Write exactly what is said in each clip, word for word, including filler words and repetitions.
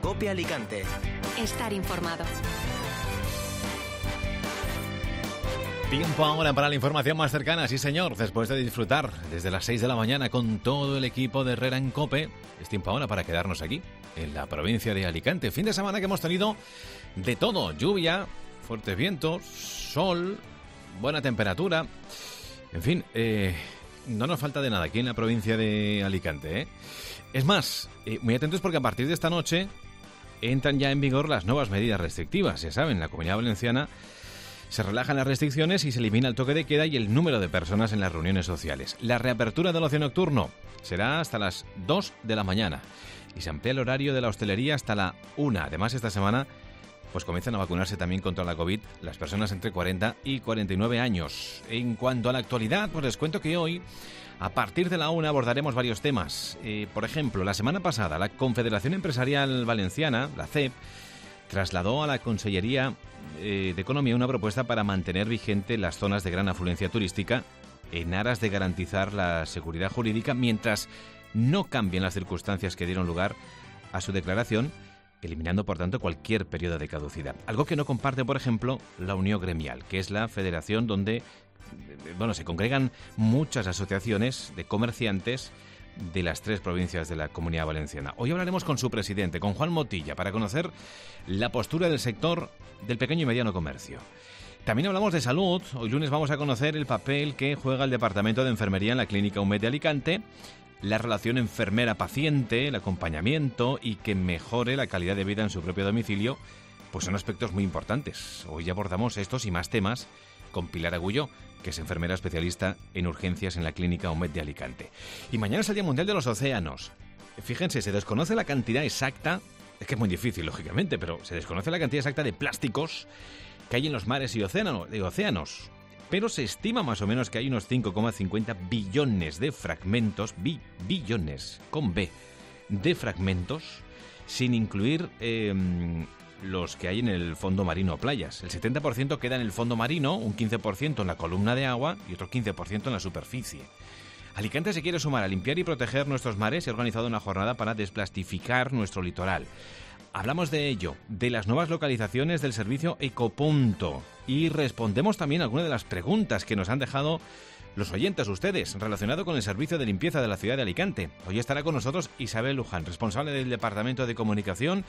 COPE Alicante. Estar informado. Tiempo ahora para la información más cercana, sí señor, después de disfrutar desde las seis de la mañana con todo el equipo de Herrera en COPE, es tiempo ahora para quedarnos aquí, en la provincia de Alicante. Fin de semana que hemos tenido de todo, lluvia, fuertes vientos, sol, buena temperatura, en fin, eh, no nos falta de nada aquí en la provincia de Alicante, ¿eh? Es más, eh, muy atentos porque a partir de esta noche entran ya en vigor las nuevas medidas restrictivas, ya saben, la Comunidad Valenciana se relajan las restricciones y se elimina el toque de queda y el número de personas en las reuniones sociales. La reapertura del ocio nocturno será hasta las dos de la mañana y se amplía el horario de la hostelería hasta la una. Además, esta semana pues comienzan a vacunarse también contra la COVID las personas entre cuarenta y cuarenta y nueve años. En cuanto a la actualidad, pues les cuento que hoy, a partir de la una, abordaremos varios temas. Eh, por ejemplo, la semana pasada, la Confederación Empresarial Valenciana, la C E P, trasladó a la Consellería eh, de Economía una propuesta para mantener vigente las zonas de gran afluencia turística en aras de garantizar la seguridad jurídica mientras no cambien las circunstancias que dieron lugar a su declaración, eliminando por tanto cualquier periodo de caducidad. Algo que no comparte, por ejemplo, la Unión Gremial, que es la federación donde bueno, se congregan muchas asociaciones de comerciantes de las tres provincias de la Comunidad Valenciana. Hoy hablaremos con su presidente, con Juan Motilla, para conocer la postura del sector del pequeño y mediano comercio. También hablamos de salud. Hoy lunes vamos a conocer el papel que juega el Departamento de Enfermería en la Clínica UMED de Alicante, la relación enfermera-paciente, el acompañamiento y que mejore la calidad de vida en su propio domicilio, pues son aspectos muy importantes. Hoy abordamos estos y más temas con Pilar Agulló, que es enfermera especialista en urgencias en la Clínica UMED de Alicante. Y mañana es el Día Mundial de los Océanos. Fíjense, se desconoce la cantidad exacta, es que es muy difícil, lógicamente, pero se desconoce la cantidad exacta de plásticos que hay en los mares y océanos, de océanos. Pero se estima más o menos que hay unos cinco coma cincuenta billones de fragmentos, bi, billones, con B, de fragmentos, sin incluir Eh, los que hay en el fondo marino o playas. El setenta por ciento queda en el fondo marino, un quince por ciento en la columna de agua y otro quince por ciento en la superficie. Alicante se quiere sumar a limpiar y proteger nuestros mares y ha organizado una jornada para desplastificar nuestro litoral. Hablamos de ello, de las nuevas localizaciones del servicio Ecopunto y respondemos también a algunas de las preguntas que nos han dejado los oyentes, ustedes, relacionado con el servicio de limpieza de la ciudad de Alicante. Hoy estará con nosotros Isabel Luján, responsable del Departamento de Comunicación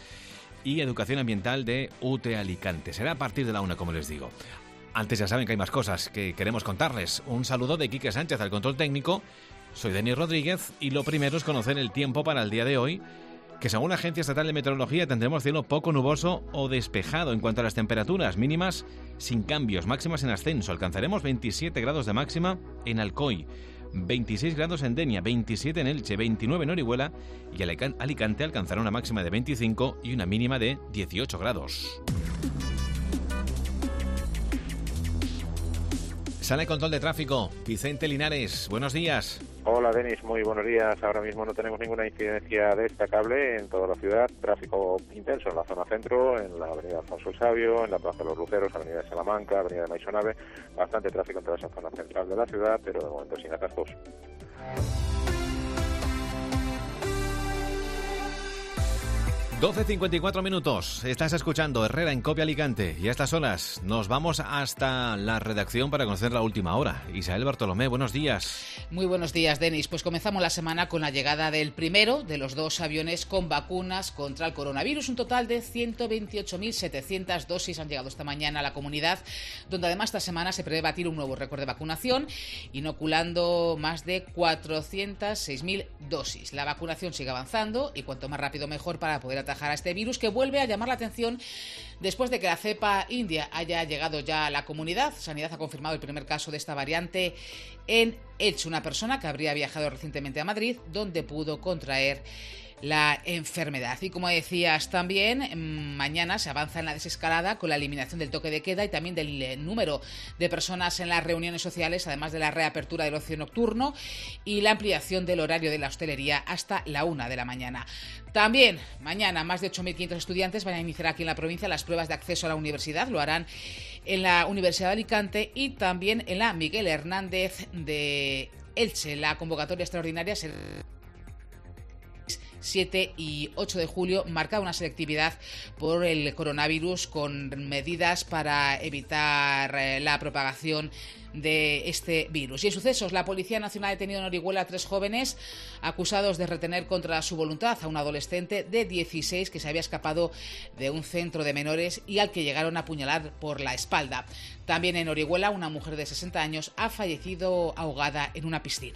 y Educación Ambiental de U T E Alicante. Será a partir de la una, como les digo. Antes ya saben que hay más cosas que queremos contarles. Un saludo de Quique Sánchez al control técnico. Soy Denis Rodríguez y lo primero es conocer el tiempo para el día de hoy, que según la Agencia Estatal de Meteorología tendremos cielo poco nuboso o despejado. En cuanto a las temperaturas mínimas, sin cambios, máximas en ascenso. Alcanzaremos veintisiete grados de máxima en Alcoy, veintiséis grados en Denia, veintisiete en Elche, veintinueve en Orihuela y Alicante alcanzará una máxima de veinticinco y una mínima de dieciocho grados. Sala de control de tráfico, Vicente Linares, buenos días. Hola Denis, muy buenos días. Ahora mismo no tenemos ninguna incidencia destacable en toda la ciudad. Tráfico intenso en la zona centro, en la avenida Alfonso el Sabio, en la Plaza de los Luceros, avenida de Salamanca, avenida de Maisonave. Bastante tráfico en toda esa zona central de la ciudad, pero de momento sin atascos. doce cincuenta y cuatro minutos. Estás escuchando Herrera en COPE Alicante y a estas horas nos vamos hasta la redacción para conocer la última hora. Isabel Bartolomé, buenos días. Muy buenos días, Denis. Pues comenzamos la semana con la llegada del primero de los dos aviones con vacunas contra el coronavirus. Un total de ciento veintiocho mil setecientas dosis han llegado esta mañana a la comunidad, donde además esta semana se prevé batir un nuevo récord de vacunación, inoculando más de cuatrocientas seis mil dosis. La vacunación sigue avanzando y cuanto más rápido mejor para poder atajar a este virus que vuelve a llamar la atención después de que la cepa india haya llegado ya a la comunidad. Sanidad ha confirmado el primer caso de esta variante en Elche, una persona que habría viajado recientemente a Madrid, donde pudo contraer la enfermedad. Y como decías también, mañana se avanza en la desescalada con la eliminación del toque de queda y también del número de personas en las reuniones sociales, además de la reapertura del ocio nocturno y la ampliación del horario de la hostelería hasta la una de la mañana. También mañana más de ocho mil quinientos estudiantes van a iniciar aquí en la provincia las pruebas de acceso a la universidad. Lo harán en la Universidad de Alicante y también en la Miguel Hernández de Elche. La convocatoria extraordinaria será siete y ocho de julio, marca una selectividad por el coronavirus con medidas para evitar eh, la propagación de este virus. Y en sucesos, la Policía Nacional ha detenido en Orihuela a tres jóvenes acusados de retener contra su voluntad a un adolescente de dieciséis que se había escapado de un centro de menores y al que llegaron a apuñalar por la espalda. También en Orihuela, una mujer de sesenta años ha fallecido ahogada en una piscina.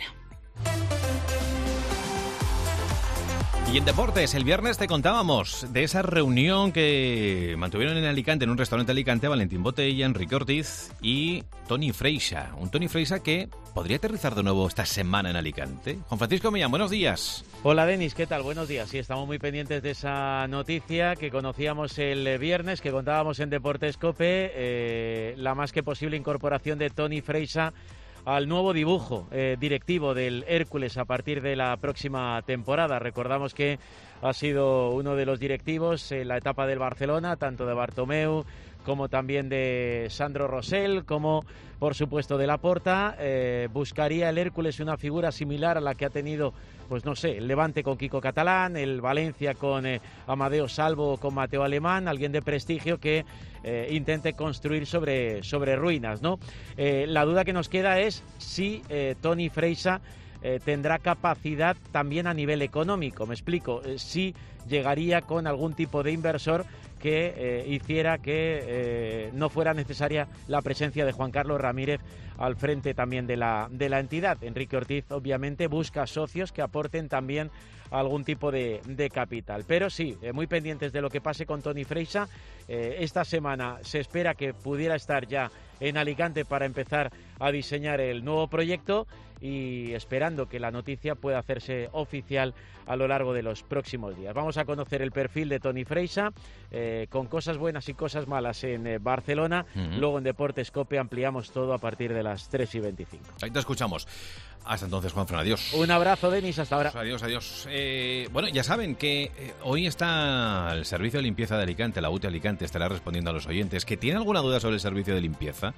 Y en deportes, el viernes te contábamos de esa reunión que mantuvieron en Alicante, en un restaurante de Alicante, Valentín Botella, Enrique Ortiz y Toni Freixa. Un Toni Freixa que podría aterrizar de nuevo esta semana en Alicante. Juan Francisco Millán, buenos días. Hola Denis, ¿qué tal? Buenos días. Sí, estamos muy pendientes de esa noticia que conocíamos el viernes, que contábamos en Deportes COPE, eh, la más que posible incorporación de Toni Freixa al nuevo dibujo eh, directivo del Hércules a partir de la próxima temporada. Recordamos que ha sido uno de los directivos en la etapa del Barcelona, tanto de Bartomeu como también de Sandro Rosell, como por supuesto de Laporta. Eh, buscaría el Hércules una figura similar a la que ha tenido, pues no sé, el Levante con Kiko Catalán, el Valencia con eh, Amadeo Salvo, con Mateo Alemán, alguien de prestigio que eh, intente construir sobre, sobre ruinas, ¿no? Eh, la duda que nos queda es si eh, Toni Freixa eh, tendrá capacidad también a nivel económico. Me explico, eh, si llegaría con algún tipo de inversor que eh, hiciera que eh, no fuera necesaria la presencia de Juan Carlos Ramírez al frente también de la, de la entidad. Enrique Ortiz obviamente busca socios que aporten también algún tipo de, de capital. Pero sí, eh, muy pendientes de lo que pase con Toni Freixa. Eh, esta semana se espera que pudiera estar ya en Alicante para empezar a diseñar el nuevo proyecto y esperando que la noticia pueda hacerse oficial a lo largo de los próximos días. Vamos a conocer el perfil de Toni Freixa, eh, con cosas buenas y cosas malas en eh, Barcelona. Uh-huh. Luego en Deportes COPE ampliamos todo a partir de las tres y veinticinco. Ahí te escuchamos. Hasta entonces, Juanfran, adiós. Un abrazo, Denis, hasta ahora. Adiós, adiós. Eh, bueno, ya saben que eh, hoy está el servicio de limpieza de Alicante, la U T E Alicante, estará respondiendo a los oyentes que tienen alguna duda sobre el servicio de limpieza,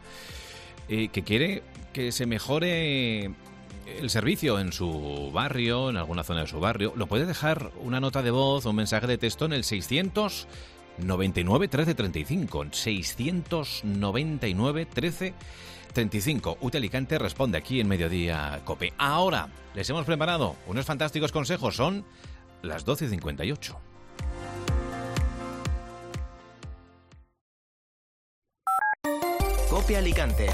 eh, que quiere que se mejore el servicio en su barrio, en alguna zona de su barrio. Lo puede dejar una nota de voz o un mensaje de texto en el seiscientos noventa y nueve trece treinta y cinco. seiscientos noventa y nueve trece treinta y cinco. U T E Alicante responde aquí en Mediodía COPE. Ahora les hemos preparado unos fantásticos consejos. Son las doce y cincuenta y ocho. COPE Alicante.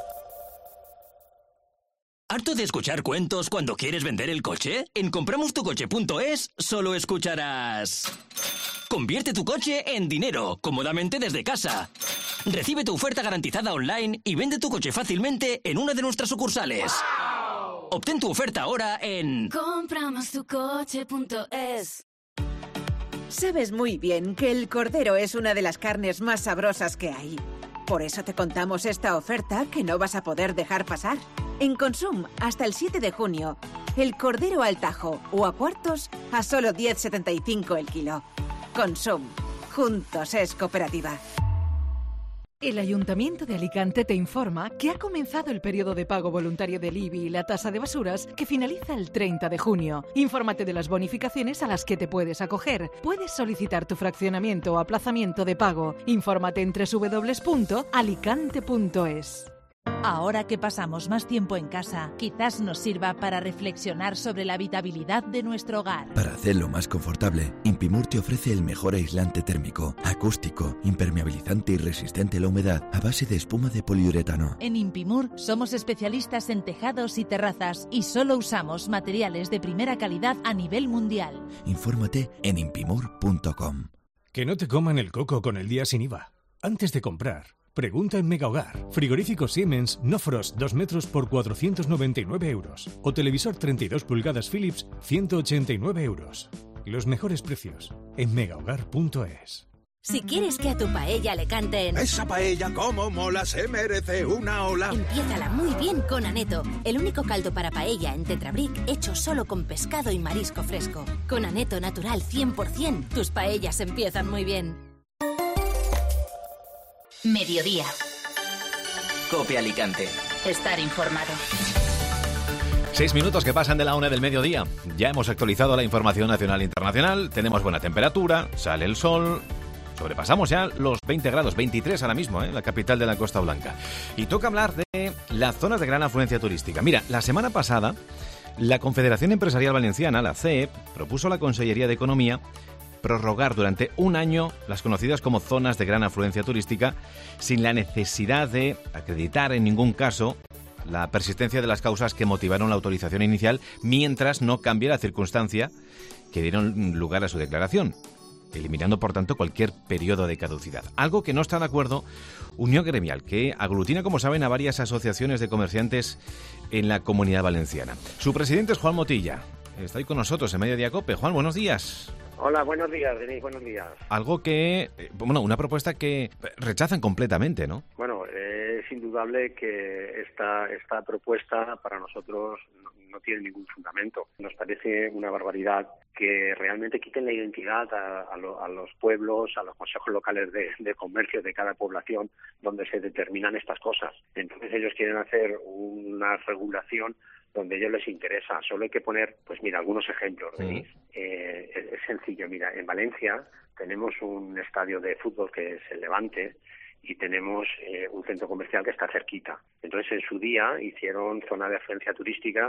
¿Harto de escuchar cuentos cuando quieres vender el coche? En compramos tu coche punto es solo escucharás: convierte tu coche en dinero, cómodamente desde casa. Recibe tu oferta garantizada online y vende tu coche fácilmente en una de nuestras sucursales. ¡Wow! Obtén tu oferta ahora en compramos tu coche punto es. Sabes muy bien que el cordero es una de las carnes más sabrosas que hay. Por eso te contamos esta oferta que no vas a poder dejar pasar. En Consum, hasta el siete de junio, el cordero al tajo o a cuartos a solo diez setenta y cinco el kilo. Consum, juntos es cooperativa. El Ayuntamiento de Alicante te informa que ha comenzado el periodo de pago voluntario del I B I y la tasa de basuras que finaliza el treinta de junio. Infórmate de las bonificaciones a las que te puedes acoger. Puedes solicitar tu fraccionamiento o aplazamiento de pago. Infórmate en doble u doble u doble u punto alicante punto es. Ahora que pasamos más tiempo en casa, quizás nos sirva para reflexionar sobre la habitabilidad de nuestro hogar. Para hacerlo más confortable, Impimur te ofrece el mejor aislante térmico, acústico, impermeabilizante y resistente a la humedad a base de espuma de poliuretano. En Impimur somos especialistas en tejados y terrazas y solo usamos materiales de primera calidad a nivel mundial. Infórmate en impimur punto com. Que no te coman el coco con el día sin I V A. Antes de comprar, pregunta en Mega Hogar. Frigorífico Siemens No Frost dos metros por cuatrocientos noventa y nueve euros. O televisor treinta y dos pulgadas Philips ciento ochenta y nueve euros. Los mejores precios en mega hogar punto es. Si quieres que a tu paella le canten ¡esa paella como mola, se merece una ola! Empiézala muy bien con Aneto, el único caldo para paella en Tetrabric hecho solo con pescado y marisco fresco. Con Aneto Natural cien por ciento, tus paellas empiezan muy bien. Mediodía. COPE Alicante. Estar informado. Seis minutos que pasan de la una del mediodía. Ya hemos actualizado la información nacional e internacional. Tenemos buena temperatura, sale el sol. Sobrepasamos ya los veinte grados, veintitrés ahora mismo, ¿eh? La capital de la Costa Blanca. Y toca hablar de las zonas de gran afluencia turística. Mira, la semana pasada, la Confederación Empresarial Valenciana, la C E P, propuso a la Consellería de Economía prorrogar durante un año las conocidas como zonas de gran afluencia turística sin la necesidad de acreditar en ningún caso la persistencia de las causas que motivaron la autorización inicial mientras no cambie la circunstancia que dieron lugar a su declaración, eliminando por tanto cualquier periodo de caducidad. Algo que no está de acuerdo Unión Gremial, que aglutina, como saben, a varias asociaciones de comerciantes en la Comunidad Valenciana. Su presidente es Juan Motilla. Está ahí con nosotros en Mediodía Cope. Juan, buenos días. Hola, buenos días, Denis, buenos días. Algo que, bueno, una propuesta que rechazan completamente, ¿no? Bueno, eh, es indudable que esta, esta propuesta para nosotros no, no tiene ningún fundamento. Nos parece una barbaridad que realmente quiten la identidad a, a, lo, a los pueblos, a los consejos locales de, de comercio de cada población donde se determinan estas cosas. Entonces ellos quieren hacer una regulación donde a ellos les interesa. Solo hay que poner, pues mira, algunos ejemplos, Denis. Uh-huh. Eh, es, es sencillo. Mira, en Valencia tenemos un estadio de fútbol que es el Levante y tenemos eh, un centro comercial que está cerquita. Entonces, en su día hicieron zona de afluencia turística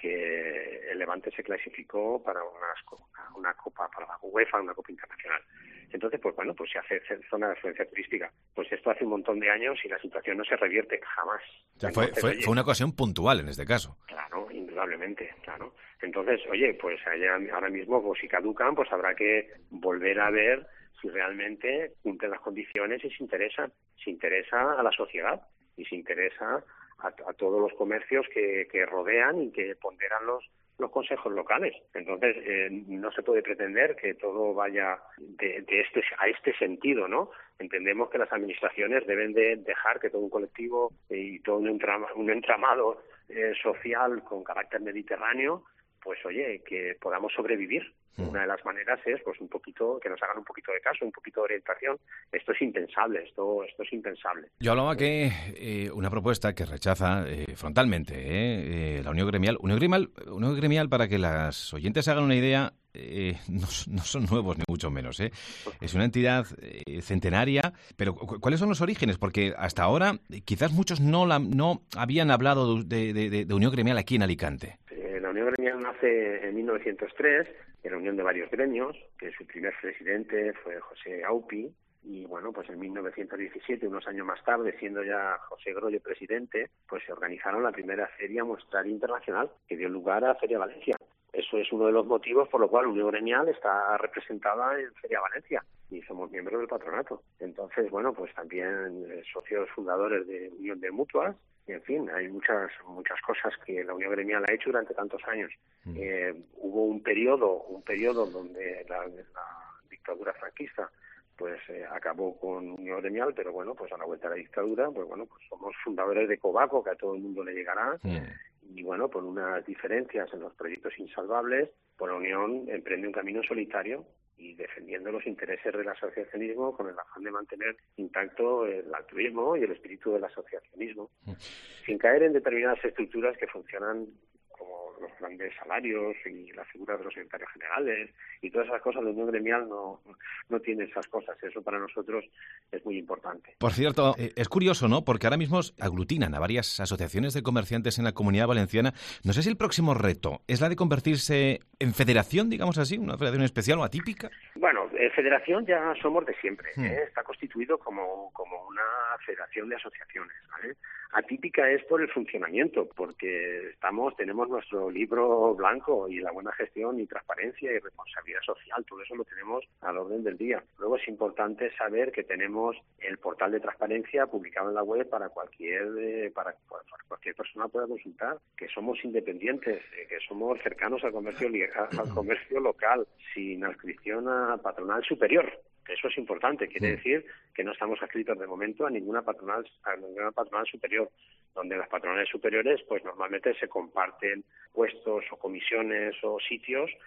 porque el Levante se clasificó para unas, una copa, para la UEFA, una copa internacional. Entonces, pues bueno, pues se hace zona de afluencia turística. Pues esto hace un montón de años y la situación no se revierte jamás. O sea, fue, Entonces, fue, oye, fue una ocasión puntual en este caso. Claro, indudablemente, claro. Entonces, oye, pues allá, ahora mismo, pues si caducan, pues habrá que volver a ver si realmente cumplen las condiciones y se interesa, se interesa a la sociedad y se interesa a, a todos los comercios que, que rodean y que ponderan los los consejos locales. Entonces, eh, no se puede pretender que todo vaya de, de este a este sentido, ¿no? Entendemos que las administraciones deben de dejar que todo un colectivo y todo un, entrama, un entramado eh, social con carácter mediterráneo, pues oye, que podamos sobrevivir. Una de las maneras es, pues, un poquito, que nos hagan un poquito de caso, un poquito de orientación. Esto es impensable, esto esto es impensable. Yo hablaba que eh, una propuesta que rechaza eh, frontalmente eh, eh, la Unión Gremial. Unión Gremial, Unión Gremial, para que las oyentes hagan una idea, eh, no, no son nuevos ni mucho menos. Eh. Es una entidad eh, centenaria, pero cu- ¿cuáles son los orígenes? Porque hasta ahora quizás muchos no, la, no habían hablado de, de, de, de Unión Gremial aquí en Alicante. Eh, la Unión Gremial nace en mil novecientos tres, en la unión de varios gremios, que su primer presidente fue José Aupi, y bueno, pues en mil novecientos diecisiete, unos años más tarde, siendo ya José Grolle presidente, pues se organizaron la primera Feria Muestraria Internacional, que dio lugar a Feria Valencia. Eso es uno de los motivos por lo cual Unión Gremial está representada en Feria Valencia y somos miembros del patronato. Entonces, bueno, pues también eh, socios fundadores de Unión de Mutuas. Y, en fin, hay muchas muchas cosas que la Unión Gremial ha hecho durante tantos años. Mm. Eh, hubo un periodo un periodo donde la, la dictadura franquista pues eh, acabó con Unión Gremial, pero bueno, pues a la vuelta de la dictadura, pues bueno, pues somos fundadores de Cobaco, que a todo el mundo le llegará. Mm. Y bueno, por unas diferencias en los proyectos insalvables, pues la Unión emprende un camino solitario y defendiendo los intereses del asociacionismo con el afán de mantener intacto el altruismo y el espíritu del asociacionismo, mm. sin caer en determinadas estructuras que funcionan como los grandes salarios y la figura de los secretarios generales y todas esas cosas. La Unión Gremial no, no tiene esas cosas. Eso para nosotros es muy importante. Por cierto, eh, es curioso, ¿no? Porque ahora mismo aglutinan a varias asociaciones de comerciantes en la Comunidad Valenciana. No sé si el próximo reto es la de convertirse en federación, digamos así, una federación especial o atípica. Bueno, eh, federación ya somos de siempre. Hmm. ¿eh? Está constituido como, como una federación de asociaciones, ¿vale? Atípica es por el funcionamiento, porque estamos tenemos nuestro libro blanco y la buena gestión y transparencia y responsabilidad social, todo eso lo tenemos al orden del día. Luego es importante saber que tenemos el portal de transparencia publicado en la web para cualquier eh, para, para cualquier persona pueda consultar, que somos independientes, eh, que somos cercanos al comercio al comercio local, sin adscripción a patronal superior. Eso es importante, quiere decir que no estamos adscritos de momento a ninguna patronal a ninguna patronal superior, donde las patronales superiores pues normalmente se comparten puestos o comisiones o sitios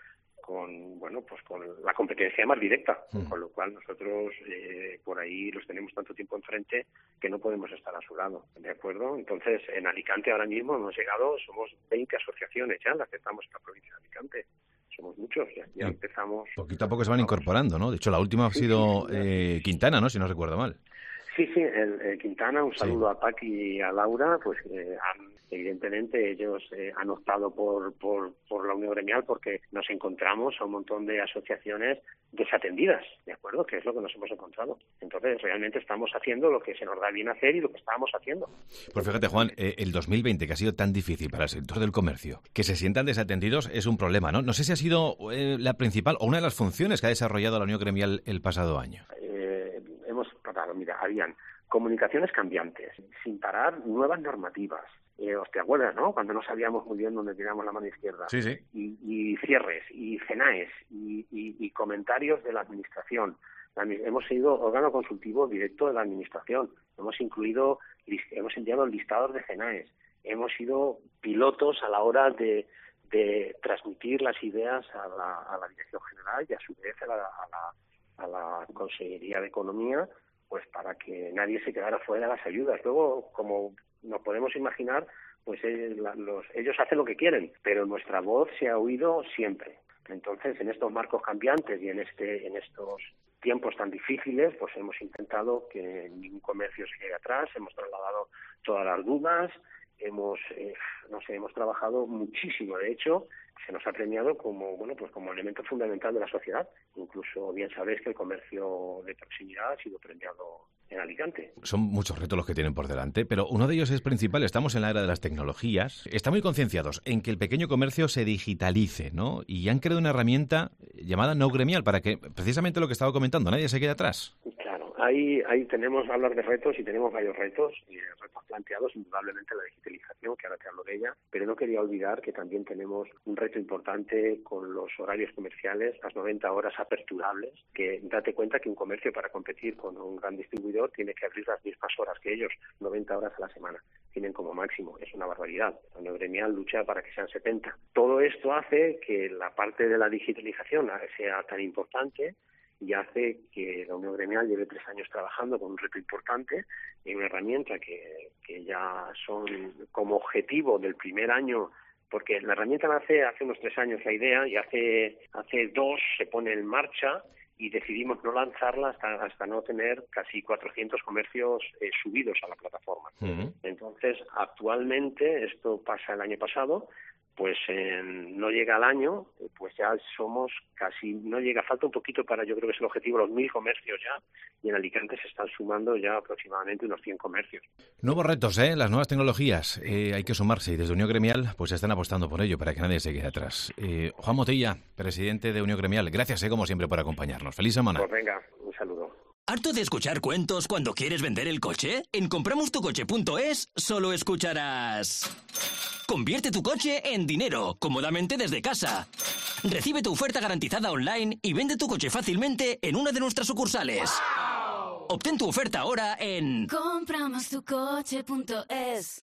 con bueno pues con la competencia más directa, Mm. con lo cual nosotros eh, por ahí los tenemos tanto tiempo enfrente que no podemos estar a su lado, ¿de acuerdo? Entonces, en Alicante ahora mismo hemos llegado, somos veinte asociaciones ya las que estamos en la provincia de Alicante. Somos muchos, ya, ya Sí. empezamos. Poquito a poco se van incorporando, ¿no? De hecho, la última ha Sí, sido sí, sí. eh, Quintana, ¿no? Si no recuerdo mal. Sí, sí, el, el Quintana, un saludo a Paqui y a Laura, pues eh, han, evidentemente ellos eh, han optado por, por, por la Unión Gremial porque nos encontramos a un montón de asociaciones desatendidas, ¿de acuerdo? Que es lo que nos hemos encontrado. Entonces, realmente estamos haciendo lo que se nos da bien hacer y lo que estábamos haciendo. Pues fíjate, Juan, eh, el dos mil veinte, que ha sido tan difícil para el sector del comercio, que se sientan desatendidos es un problema, ¿no? No sé si ha sido eh, la principal o una de las funciones que ha desarrollado la Unión Gremial el pasado año. Eh, hemos tratado, mira, habían comunicaciones cambiantes, sin parar nuevas normativas. Eh, ¿Te acuerdas, no? Cuando no sabíamos muy bien dónde tiramos la mano izquierda. Sí, sí. Y, y cierres, y cenaes, y, y, y comentarios de la Administración. La, hemos sido órgano consultivo directo de la Administración. Hemos incluido, hemos enviado listados de cenaes. Hemos sido pilotos a la hora de, de transmitir las ideas a la, a la Dirección General y a su vez a la, a la, a la Consejería de Economía, pues para que nadie se quedara fuera de las ayudas. Luego, como nos podemos imaginar, pues eh, la, los, ellos hacen lo que quieren, pero nuestra voz se ha oído siempre. Entonces, en estos marcos cambiantes y en este en estos tiempos tan difíciles, pues hemos intentado que ningún comercio se quede atrás, hemos trasladado todas las dudas, hemos eh, no sé, hemos trabajado muchísimo. De hecho, se nos ha premiado como bueno pues como elemento fundamental de la sociedad. Incluso bien sabéis que el comercio de proximidad ha sido premiado en Alicante. Son muchos retos los que tienen por delante, pero uno de ellos es principal. Estamos en la era de las tecnologías. Están muy concienciados en que el pequeño comercio se digitalice, ¿no? Y han creado una herramienta llamada No Gremial para que, precisamente lo que estaba comentando, nadie se quede atrás. Claro, ahí, ahí tenemos que hablar de retos y tenemos varios retos, y retos planteados, indudablemente la digitalización, que ahora te hablo de ella, pero no quería olvidar que también tenemos un reto importante con los horarios comerciales, las noventa horas aperturables, que date cuenta que un comercio para competir con un gran distribuidor tiene que abrir las mismas horas que ellos, noventa horas a la semana. Tienen como máximo, es una barbaridad. La Unión Gremial lucha para que sean setenta. Todo esto hace que la parte de la digitalización sea tan importante y hace que la Unión Gremial lleve tres años trabajando con un reto importante y una herramienta que, que ya son como objetivo del primer año, porque la herramienta nace hace unos tres años la idea y hace, hace dos se pone en marcha y decidimos no lanzarla hasta, hasta no tener casi cuatrocientos comercios eh, subidos a la plataforma. Uh-huh. Entonces, actualmente, esto pasa el año pasado, pues eh, no llega al año, pues ya somos casi, no llega, falta un poquito para, yo creo que es el objetivo, los mil comercios ya, y en Alicante se están sumando ya aproximadamente unos cien comercios. Nuevos retos, ¿eh? Las nuevas tecnologías, eh, hay que sumarse, y desde Unión Gremial pues están apostando por ello, para que nadie se quede atrás. Eh, Juan Motilla, presidente de Unión Gremial, gracias, eh, como siempre, por acompañarnos. ¡Feliz semana! Pues venga, un saludo. ¿Harto de escuchar cuentos cuando quieres vender el coche? En compramos tu coche punto es solo escucharás... Convierte tu coche en dinero, cómodamente desde casa. Recibe tu oferta garantizada online y vende tu coche fácilmente en una de nuestras sucursales. ¡Wow! Obtén tu oferta ahora en compramos tu coche punto es.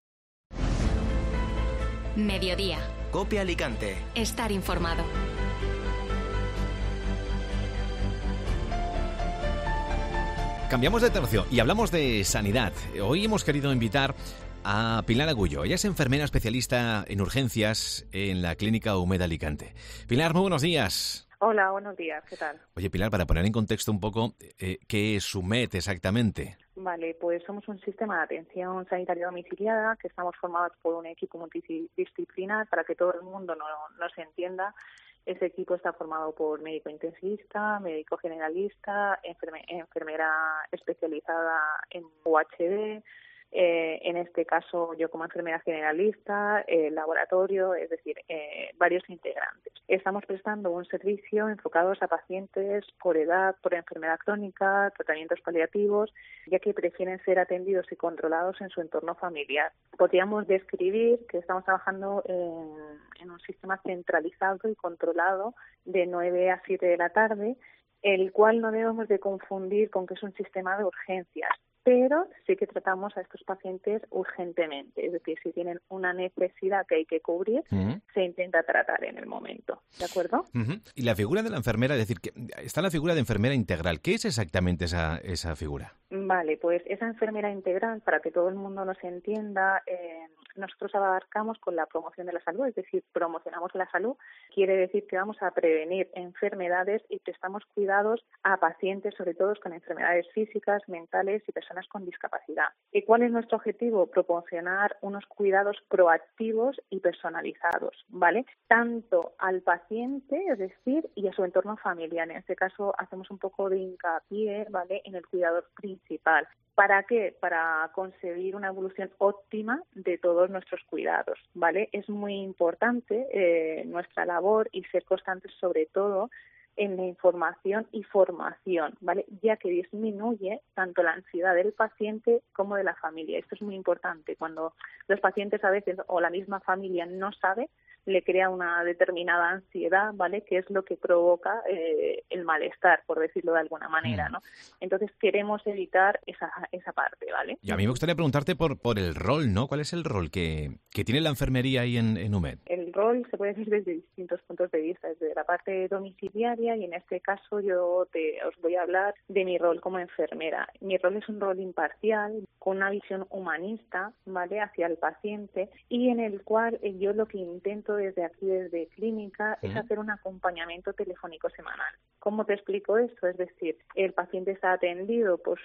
Mediodía. COPE Alicante. Estar informado. Cambiamos de tercio y hablamos de sanidad. Hoy hemos querido invitar a Pilar Agullo. Ella es enfermera especialista en urgencias en la Clínica UMED Alicante. Pilar, muy buenos días. Hola, buenos días. ¿Qué tal? Oye, Pilar, para poner en contexto un poco, eh, ¿qué es UMED exactamente? Vale, pues somos un sistema de atención sanitaria domiciliada que estamos formados por un equipo multidisciplinar para que todo el mundo no, no se entienda. Ese equipo está formado por médico intensivista, médico generalista, enferme, enfermera especializada en U H D, eh, en este caso yo como enfermera generalista, eh, laboratorio, es decir, eh, varios integrantes. Estamos prestando un servicio enfocados a pacientes por edad, por enfermedad crónica, tratamientos paliativos, ya que prefieren ser atendidos y controlados en su entorno familiar. Podríamos describir que estamos trabajando en, en un sistema centralizado y controlado de nueve a siete de la tarde, el cual no debemos de confundir con que es un sistema de urgencias. pero sí que tratamos a estos pacientes urgentemente, es decir, si tienen una necesidad que hay que cubrir, uh-huh. se intenta tratar en el momento, ¿de acuerdo? Uh-huh. Y la figura de la enfermera, es decir, que está la figura de enfermera integral. ¿Qué es exactamente esa, esa figura? Vale, pues esa enfermera integral, para que todo el mundo nos entienda, eh, nosotros abarcamos con la promoción de la salud, es decir, promocionamos la salud, quiere decir que vamos a prevenir enfermedades y prestamos cuidados a pacientes, sobre todo con enfermedades físicas, mentales y personas con discapacidad. ¿Y cuál es nuestro objetivo? Proporcionar unos cuidados proactivos y personalizados, ¿vale? Tanto al paciente, es decir, y a su entorno familiar. En este caso hacemos un poco de hincapié, ¿vale?, en el cuidador principal. ¿Para qué? Para conseguir una evolución óptima de todos nuestros cuidados, ¿vale? Es muy importante eh, nuestra labor y ser constantes sobre todo en la información y formación, ¿vale? Ya que disminuye tanto la ansiedad del paciente como de la familia. Esto es muy importante. Cuando los pacientes a veces o la misma familia no sabe, le crea una determinada ansiedad, ¿vale?, que es lo que provoca eh, el malestar, por decirlo de alguna manera, ¿no? Entonces queremos evitar esa esa parte, ¿vale? Y a mí me gustaría preguntarte por por el rol, ¿no? ¿Cuál es el rol que, que tiene la enfermería ahí en, en U M E D? El rol se puede decir desde distintos puntos de vista, desde la parte domiciliaria, y en este caso yo te, os voy a hablar de mi rol como enfermera. Mi rol es un rol imparcial, con una visión humanista, ¿vale?, hacia el paciente, y en el cual eh, yo lo que intento desde aquí, desde clínica, es hacer un acompañamiento telefónico semanal. ¿Cómo te explico esto? Es decir, el paciente está atendido por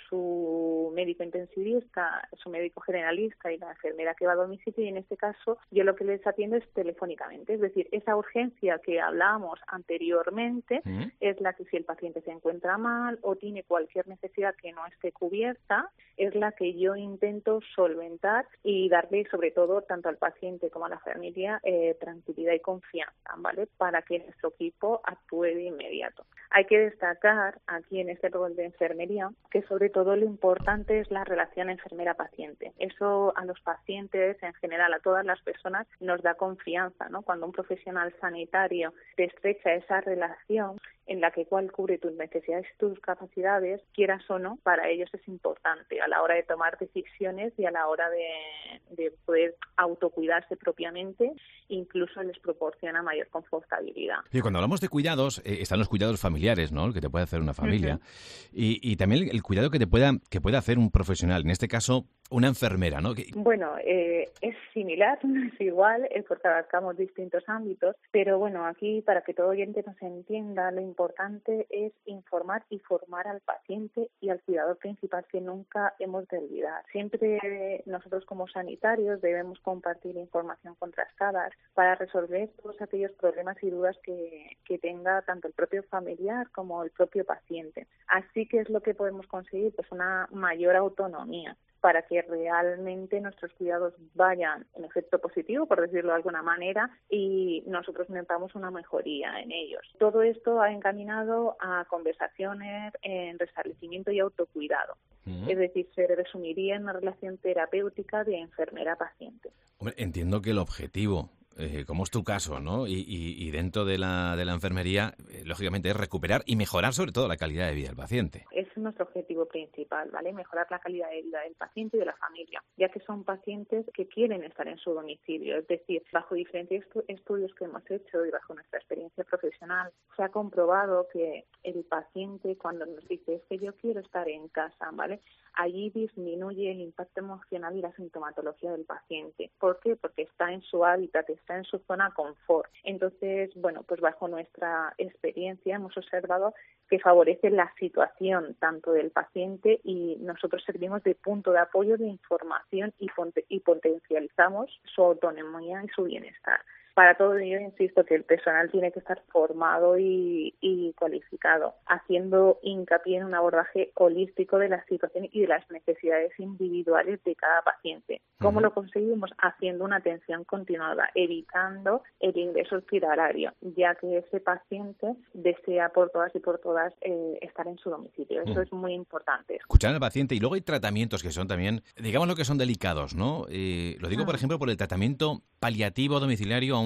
su médico intensivista, su médico generalista y la enfermera que va a domicilio, y en este caso yo lo que les atiendo es telefónicamente. Es decir, esa urgencia que hablábamos anteriormente ¿Mm? es la que, si el paciente se encuentra mal o tiene cualquier necesidad que no esté cubierta, es la que yo intento solventar y darle, sobre todo, tanto al paciente como a la familia, eh, tranquilidad y confianza, ¿vale?, para que nuestro equipo actúe de inmediato. Hay que destacar aquí en este rol de enfermería que sobre todo lo importante es la relación enfermera-paciente. Eso a los pacientes, en general a todas las personas, nos da confianza, ¿no? Cuando un profesional sanitario te estrecha esa relación en la que cual cubre tus necesidades y tus capacidades, quieras o no, para ellos es importante a la hora de tomar decisiones y a la hora de, de poder autocuidarse propiamente, incluso les proporciona mayor confortabilidad. Y cuando hablamos de cuidados, eh, están los cuidados familiares, ¿no?, el que te puede hacer una familia, uh-huh. y, y también el cuidado que te pueda que puede hacer un profesional, en este caso una enfermera, ¿no? Que... Bueno, eh, es similar, no es igual, eh, porque abarcamos distintos ámbitos, pero bueno, aquí para que todo oyente nos entienda, lo importante es informar y formar al paciente y al cuidador principal, que nunca hemos de olvidar. Siempre nosotros como sanitarios debemos compartir información contrastada para resolver todos aquellos problemas y dudas que, que tenga tanto el propio familiar como el propio paciente. Así que es lo que podemos conseguir, pues una mayor autonomía, para que realmente nuestros cuidados vayan en efecto positivo, por decirlo de alguna manera, y nosotros notamos una mejoría en ellos. Todo esto ha encaminado a conversaciones en restablecimiento y autocuidado. Uh-huh. Es decir, se resumiría en una relación terapéutica de enfermera-paciente. Hombre, entiendo que el objetivo, eh, como es tu caso, ¿no?, y, y, y dentro de la, de la enfermería, eh, lógicamente es recuperar y mejorar sobre todo la calidad de vida del paciente. Es nuestro objetivo principal, ¿vale? Mejorar la calidad de vida del paciente y de la familia, ya que son pacientes que quieren estar en su domicilio. Es decir, bajo diferentes estu- estudios que hemos hecho y bajo nuestra experiencia profesional, se ha comprobado que el paciente, cuando nos dice es que yo quiero estar en casa, ¿vale?, allí disminuye el impacto emocional y la sintomatología del paciente. ¿Por qué? Porque está en su hábitat, está en su zona confort. Entonces, bueno, pues bajo nuestra experiencia hemos observado que favorece la situación tanto del paciente, y nosotros servimos de punto de apoyo de información y, ponte- y potencializamos su autonomía y su bienestar. Para todo ello, insisto, que el personal tiene que estar formado y, y cualificado, haciendo hincapié en un abordaje holístico de la situación y de las necesidades individuales de cada paciente. ¿Cómo uh-huh. lo conseguimos? Haciendo una atención continuada, evitando el ingreso hospitalario, ya que ese paciente desea por todas y por todas eh, estar en su domicilio. Eso uh-huh. es muy importante. Escuchar al paciente, y luego hay tratamientos que son también, digamos lo que son delicados, ¿no? Eh, lo digo, uh-huh. por ejemplo, por el tratamiento paliativo domiciliario a un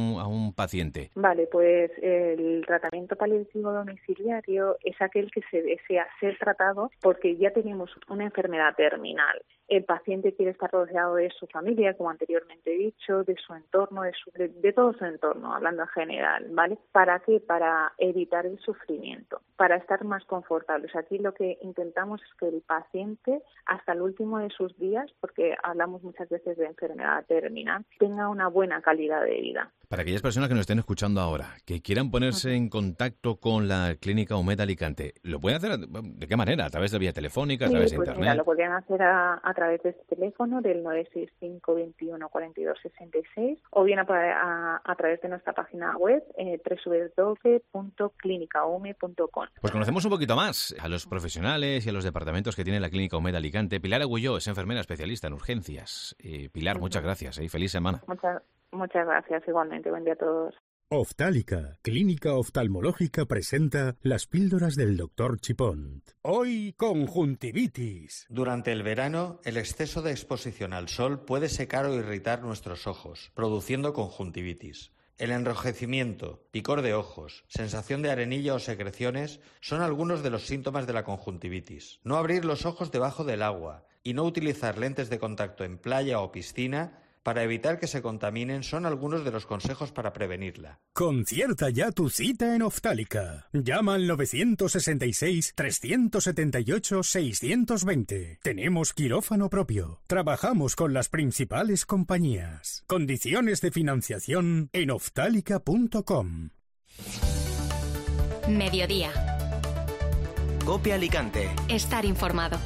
un, a un paciente? Vale, pues el tratamiento paliativo domiciliario es aquel que se desea ser tratado porque ya tenemos una enfermedad terminal. El paciente quiere estar rodeado de su familia, como anteriormente he dicho, de su entorno, de, su, de, de todo su entorno, hablando en general, ¿vale? ¿Para qué? Para evitar el sufrimiento, para estar más confortables. Aquí lo que intentamos es que el paciente, hasta el último de sus días, porque hablamos muchas veces de enfermedad terminal, tenga una buena calidad de vida. Para aquellas personas que nos estén escuchando ahora, que quieran ponerse uh-huh. en contacto con la Clínica Humed Alicante, ¿lo pueden hacer de qué manera? ¿A través de vía telefónica, a través sí, de pues internet? Mira, lo podrían hacer a, a través de este teléfono del nueve seis cinco, veintiuno, cuarenta y dos, sesenta y seis o bien a, a, a través de nuestra página web eh, doble u doble u doble u punto clínica humed punto com. Pues conocemos un poquito más a los profesionales y a los departamentos que tiene la Clínica Humed Alicante. Pilar Agulló es enfermera especialista en urgencias. Eh, Pilar, uh-huh. muchas gracias y ¿eh? Feliz semana. Muchas, muchas gracias, igualmente. Buen día a todos. Oftálica, clínica oftalmológica, presenta las píldoras del doctor Chipont. Hoy, conjuntivitis. Durante el verano, el exceso de exposición al sol puede secar o irritar nuestros ojos, produciendo conjuntivitis. El enrojecimiento, picor de ojos, sensación de arenilla o secreciones son algunos de los síntomas de la conjuntivitis. No abrir los ojos debajo del agua y no utilizar lentes de contacto en playa o piscina para evitar que se contaminen son algunos de los consejos para prevenirla. Concierta ya tu cita en Oftálica. Llama al nueve seis seis, tres siete ocho, seis dos cero. Tenemos quirófano propio. Trabajamos con las principales compañías. Condiciones de financiación en oftálica punto com. Mediodía. COPE Alicante. Estar informado.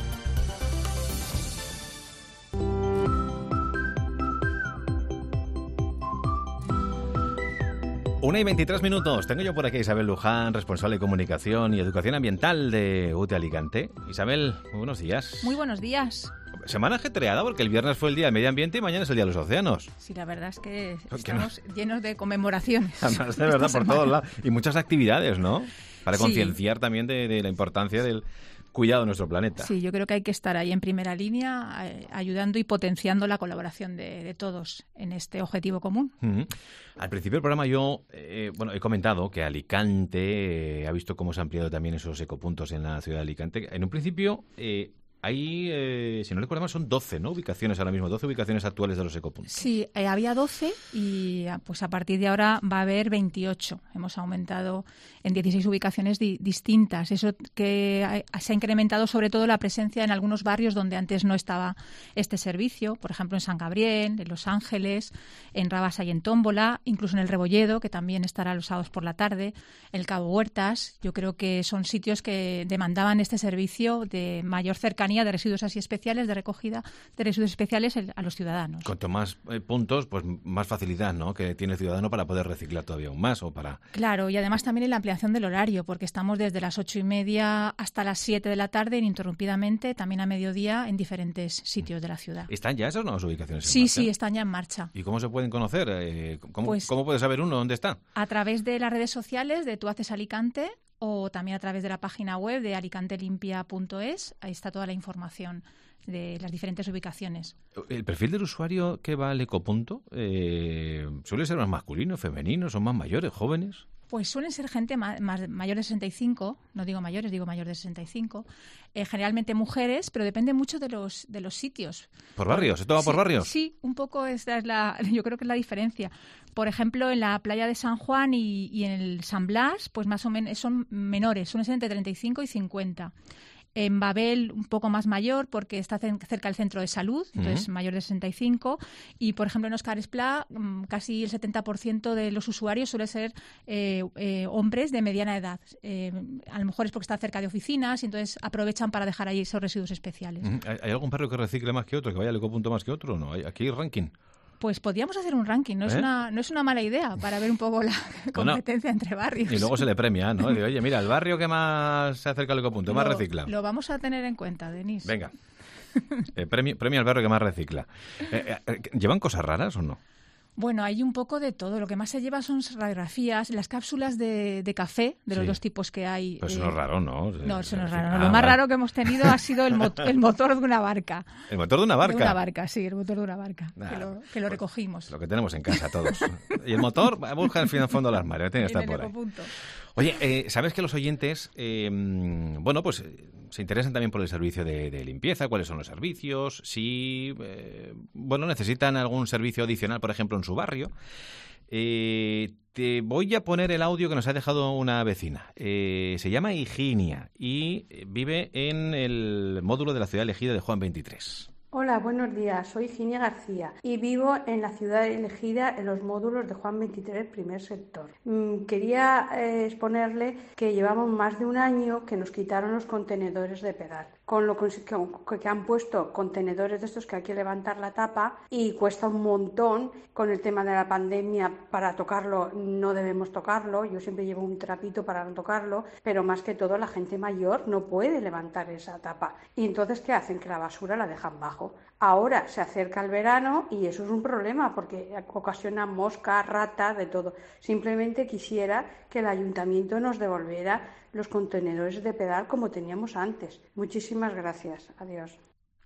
Una y veintitrés minutos. Tengo yo por aquí a Isabel Luján, responsable de Comunicación y Educación Ambiental de U T E Alicante. Isabel, muy buenos días. Muy buenos días. Semana ajetreada porque el viernes fue el Día del Medio Ambiente y mañana es el Día de los Océanos. Sí, la verdad es que estamos no? llenos de conmemoraciones. Además, de verdad, por todos lados. Y muchas actividades, ¿no? Para sí. concienciar también de, de la importancia del cuidado de nuestro planeta. Sí, yo creo que hay que estar ahí en primera línea eh, ayudando y potenciando la colaboración de, de todos en este objetivo común. Uh-huh. Al principio del programa yo eh, bueno, he comentado que Alicante eh, ha visto cómo se han ampliado también esos ecopuntos en la ciudad de Alicante. En un principio eh, hay, eh, si no recuerdo mal, son doce, ¿no? Ubicaciones ahora mismo, doce ubicaciones actuales de los ecopuntos. Sí, eh, había doce y pues a partir de ahora va a haber veintiocho. Hemos aumentado en dieciséis ubicaciones di- distintas. Eso que ha, se ha incrementado sobre todo la presencia en algunos barrios donde antes no estaba este servicio, por ejemplo en San Gabriel, en Los Ángeles, en Rabasa y en Tómbola, incluso en el Rebolledo, que también estará los sábados por la tarde, en el Cabo Huertas. Yo creo que son sitios que demandaban este servicio de mayor cercanía de residuos así especiales, de recogida de residuos especiales a los ciudadanos. Cuanto más eh, puntos, pues más facilidad, ¿no?, que tiene el ciudadano para poder reciclar todavía aún más o para... Claro, y además también en la ampliación del horario, porque estamos desde las ocho y media hasta las siete de la tarde, ininterrumpidamente, también a mediodía, en diferentes sitios de la ciudad. ¿Están ya esas nuevas ubicaciones en Sí, marcha? sí, están ya en marcha. ¿Y cómo se pueden conocer? Eh, ¿cómo, pues, ¿Cómo puede saber uno dónde está? A través de las redes sociales de Tú Haces Alicante o también a través de la página web de alicante limpia punto es. Ahí está toda la información de las diferentes ubicaciones. ¿El perfil del usuario que va al ecopunto eh, suele ser más masculino, femenino, son más mayores, jóvenes? Pues suelen ser gente más, más mayor de sesenta y cinco, no digo mayores, digo mayor de sesenta y cinco, eh, generalmente mujeres, pero depende mucho de los de los sitios. ¿Por barrios? ¿Esto va sí, por barrios? Sí, un poco esta es la, yo creo que es la diferencia. Por ejemplo, en la playa de San Juan y, y en el San Blas, pues más o menos son menores, suelen ser entre treinta y cinco y cincuenta. En Babel un poco más mayor porque está cerca del centro de salud, entonces uh-huh. mayor de sesenta y cinco. Y, por ejemplo, en Óscar Esplá casi el setenta por ciento de los usuarios suele ser eh, eh, hombres de mediana edad. Eh, a lo mejor es porque está cerca de oficinas y entonces aprovechan para dejar ahí esos residuos especiales. Uh-huh. ¿Hay algún barrio que recicle más que otro, que vaya al ecopunto más que otro o no? ¿Aquí hay ranking? Pues podríamos hacer un ranking, no es ¿Eh? una no es una mala idea para ver un poco la competencia bueno, entre barrios. Y luego se le premia, ¿no? De, oye, mira, el barrio que más se acerca al ecopunto, más recicla. Lo vamos a tener en cuenta, Denise. Venga, eh, premio, premio al barrio que más recicla. Eh, eh, ¿Llevan cosas raras o no? Bueno, hay un poco de todo. Lo que más se lleva son radiografías, las cápsulas de, de café, de los Sí. dos tipos que hay. Pues eso eh, no es raro, ¿no? No, eso no es raro. Ah, No. Lo más vale. raro que hemos tenido ha sido el, mo- el motor de una barca. ¿El motor de una barca? De una barca, sí, el motor de una barca, Nah, que lo, que lo recogimos. Lo que tenemos en casa todos. Y el motor, va a buscar al fin al fondo del armario, tiene que estar En el por ahí. ecopunto. Oye, eh, ¿sabes que los oyentes, eh, bueno, pues eh, se interesan también por el servicio de, de limpieza? ¿Cuáles son los servicios? Si, eh, bueno, necesitan algún servicio adicional, por ejemplo, en su barrio. Eh, te voy a poner el audio que nos ha dejado una vecina. Eh, se llama Higinia y vive en el módulo de la ciudad elegida de Juan veintitrés. Hola, buenos días. Soy Ginia García y vivo en la ciudad elegida en los módulos de Juan veintitrés, primer sector. Mm, quería eh, exponerle que llevamos más de un año que nos quitaron los contenedores de pedal, con lo que, que, que han puesto contenedores de estos que hay que levantar la tapa y cuesta un montón. Con el tema de la pandemia, para tocarlo no debemos tocarlo. Yo siempre llevo un trapito para no tocarlo, pero más que todo la gente mayor no puede levantar esa tapa. Y entonces, ¿qué hacen? Que la basura la dejan bajo. Ahora se acerca el verano y eso es un problema porque ocasiona moscas, ratas, de todo. Simplemente quisiera que el ayuntamiento nos devolviera los contenedores de pedal como teníamos antes. Muchísimas gracias. Adiós.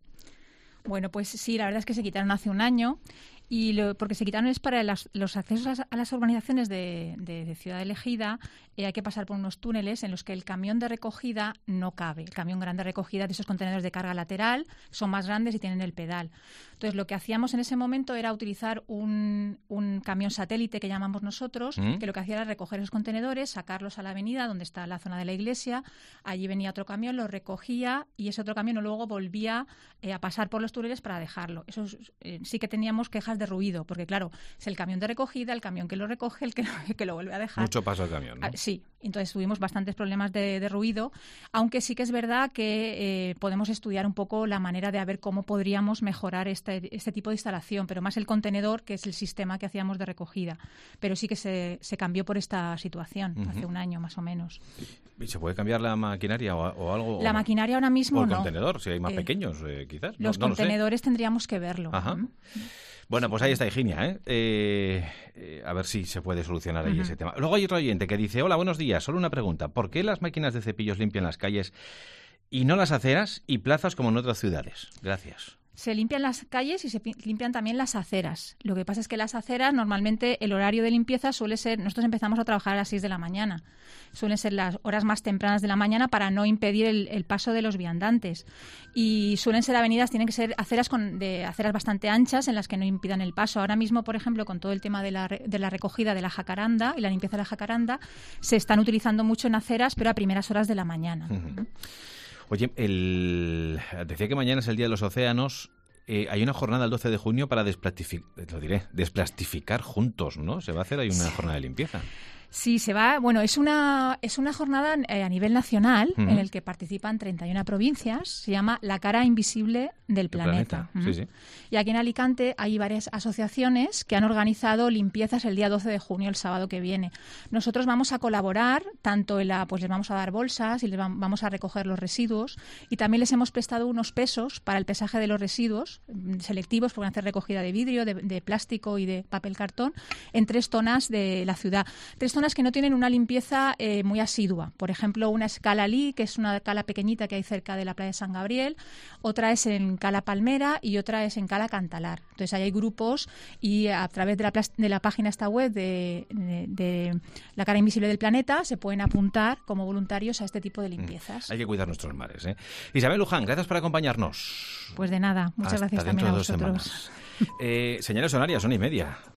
Bueno, pues sí, la verdad es que se quitaron hace un año. Y lo, porque se quitaron es para las, los accesos a las, a las urbanizaciones de, de, de Ciudad Elegida, eh, hay que pasar por unos túneles en los que el camión de recogida no cabe. El camión grande de recogida de esos contenedores de carga lateral son más grandes y tienen el pedal. Entonces, lo que hacíamos en ese momento era utilizar un, un camión satélite que llamamos nosotros, ¿Mm? que lo que hacía era recoger esos contenedores, sacarlos a la avenida donde está la zona de la iglesia. Allí venía otro camión, los recogía y ese otro camión luego volvía eh, a pasar por los túneles para dejarlo. Eso eh, sí que teníamos quejas de ruido, porque claro, es el camión de recogida, el camión que lo recoge, el que, que lo vuelve a dejar. Mucho paso al camión, ¿no? Ah, sí, entonces tuvimos bastantes problemas de, de ruido, aunque sí que es verdad que eh, podemos estudiar un poco la manera de a ver cómo podríamos mejorar este, este tipo de instalación, pero más el contenedor, que es el sistema que hacíamos de recogida. Pero sí que se, se cambió por esta situación, Ujú. hace un año más o menos. ¿Y se puede cambiar la maquinaria o, o algo? La o- maquinaria ahora mismo o el no. contenedor, si hay más Eh, pequeños, eh, quizás. No- Los no lo sé. contenedores tendríamos que verlo. Ajá. Bueno, pues ahí está Higinia, ¿eh? Eh, eh, a ver si se puede solucionar ahí Ujú. ese tema. Luego hay otro oyente que dice, hola, buenos días, solo una pregunta. ¿Por qué las máquinas de cepillos limpian las calles y no las aceras y plazas como en otras ciudades? Gracias. Se limpian las calles y se pi- limpian también las aceras. Lo que pasa es que las aceras, normalmente el horario de limpieza suele ser, nosotros empezamos a trabajar a las seis de la mañana. Suelen ser las horas más tempranas de la mañana para no impedir el, el paso de los viandantes. Y suelen ser avenidas, tienen que ser aceras con, de aceras bastante anchas en las que no impidan el paso. Ahora mismo, por ejemplo, con todo el tema de la, re- de la recogida de la jacaranda y la limpieza de la jacaranda, se están utilizando mucho en aceras, pero a primeras horas de la mañana. Ujú. Oye, el... decía que mañana es el Día de los Océanos. Eh, hay una jornada el doce de junio para desplastificar, lo diré, desplastificar juntos, ¿no? Se va a hacer ahí una jornada de limpieza. Sí, se va. Bueno, es una, es una jornada eh, a nivel nacional Ujú. en el que participan treinta y una provincias. Se llama La cara invisible del planeta. planeta, Ujú. sí, sí. Y aquí en Alicante hay varias asociaciones que han organizado limpiezas el día doce de junio, el sábado que viene. Nosotros vamos a colaborar, tanto en la, pues les vamos a dar bolsas y les vam- vamos a recoger los residuos, y también les hemos prestado unos pesos para el pesaje de los residuos mm, selectivos, porque van a hacer recogida de vidrio, de, de plástico y de papel cartón en tres zonas de la ciudad. Tres zonas que no tienen una limpieza eh, muy asidua. Por ejemplo, una es Cala Lí, que es una cala pequeñita que hay cerca de la playa de San Gabriel, otra es en Cala Palmera y otra es en Cala Cantalar. Entonces ahí hay grupos y a través de la, plas- de la página esta web de, de- de La cara invisible del planeta se pueden apuntar como voluntarios a este tipo de limpiezas. Hay que cuidar nuestros mares, ¿eh? Isabel Luján, gracias por acompañarnos. Pues de nada, muchas Hasta gracias dentro también a de dos vosotros. semanas. Eh, señales horarias, una y media.